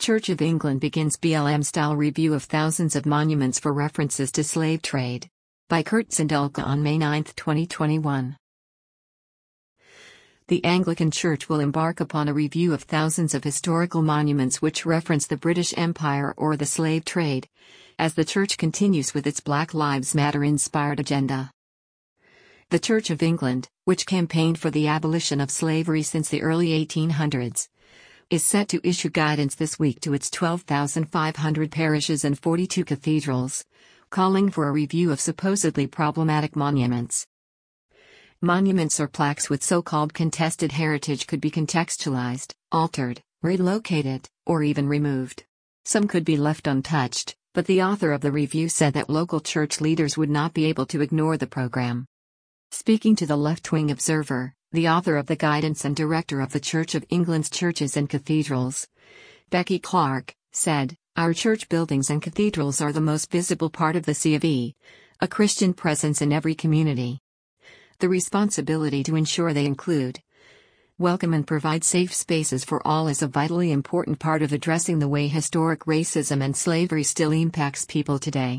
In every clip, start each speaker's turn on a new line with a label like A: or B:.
A: Church of England begins BLM-style review of thousands of monuments for references to slave trade. By Kurt Zindulka on May 9, 2021. The Anglican Church will embark upon a review of thousands of historical monuments which reference the British Empire or the slave trade, as the Church continues with its Black Lives Matter-inspired agenda. The Church of England, which campaigned for the abolition of slavery since the early 1800s, is set to issue guidance this week to its 12,500 parishes and 42 cathedrals, calling for a review of supposedly problematic monuments. Monuments or plaques with so-called contested heritage could be contextualized, altered, relocated, or even removed. Some could be left untouched, but the author of the review said that local church leaders would not be able to ignore the program. Speaking to the Left-Wing Observer, the author of the guidance and director of the Church of England's Churches and Cathedrals, Becky Clark, said, "Our church buildings and cathedrals are the most visible part of the C of E, a Christian presence in every community. The responsibility to ensure they include, welcome and provide safe spaces for all is a vitally important part of addressing the way historic racism and slavery still impacts people today."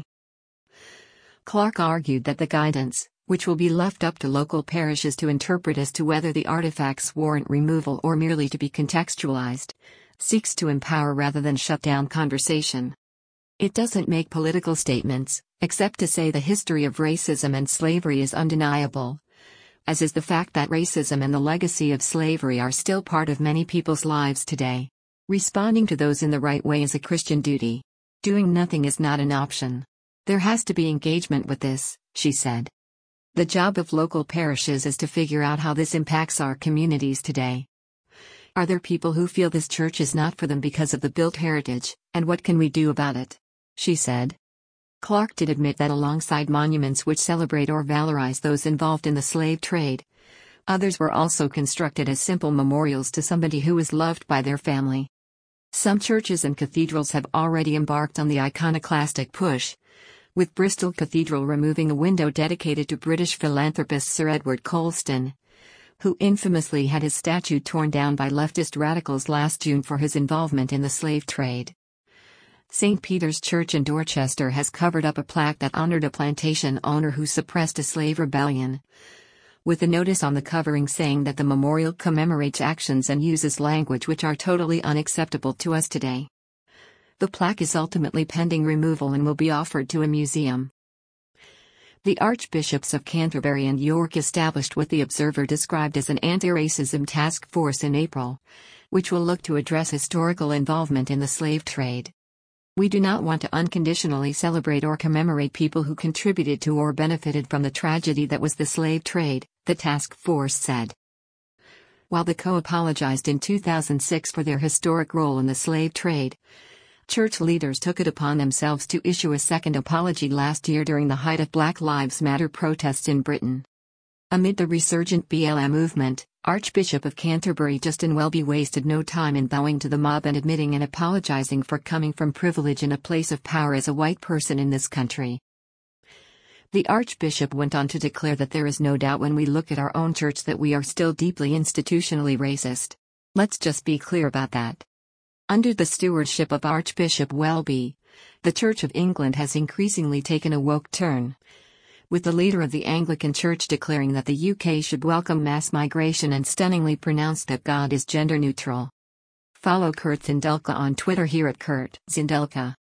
A: Clark argued that the guidance, which will be left up to local parishes to interpret as to whether the artifacts warrant removal or merely to be contextualized, seeks to empower rather than shut down conversation. It doesn't make political statements, except to say the history of racism and slavery is undeniable, as is the fact that racism and the legacy of slavery are still part of many people's lives today. Responding to those in the right way is a Christian duty. Doing nothing is not an option. There has to be engagement with this, she said. The job of local parishes is to figure out how this impacts our communities today. Are there people who feel this church is not for them because of the built heritage, and what can we do about it? She said. Clark did admit that alongside monuments which celebrate or valorize those involved in the slave trade, others were also constructed as simple memorials to somebody who was loved by their family. Some churches and cathedrals have already embarked on the iconoclastic push, with Bristol Cathedral removing a window dedicated to British philanthropist Sir Edward Colston, who infamously had his statue torn down by leftist radicals last June for his involvement in the slave trade. St. Peter's Church in Dorchester has covered up a plaque that honored a plantation owner who suppressed a slave rebellion, with a notice on the covering saying that the memorial commemorates actions and uses language which are totally unacceptable to us today. The plaque is ultimately pending removal and will be offered to a museum. The Archbishops of Canterbury and York established what the Observer described as an anti-racism task force in April, which will look to address historical involvement in the slave trade. "We do not want to unconditionally celebrate or commemorate people who contributed to or benefited from the tragedy that was the slave trade," the task force said. While the CO apologized in 2006 for their historic role in the slave trade, church leaders took it upon themselves to issue a second apology last year during the height of Black Lives Matter protests in Britain. Amid the resurgent BLM movement, Archbishop of Canterbury Justin Welby wasted no time in bowing to the mob and admitting and apologizing for coming from privilege in a place of power as a white person in this country. The Archbishop went on to declare that there is no doubt when we look at our own church that we are still deeply institutionally racist. Let's just be clear about that. Under the stewardship of Archbishop Welby, the Church of England has increasingly taken a woke turn, with the leader of the Anglican Church declaring that the UK should welcome mass migration and stunningly pronounced that God is gender neutral. Follow Kurt Zindulka on Twitter here at Kurt Zindulka.